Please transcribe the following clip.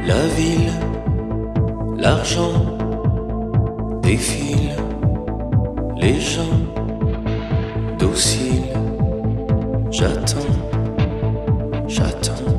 La ville, l'argent défile, les gens dociles. J'attends, j'attends.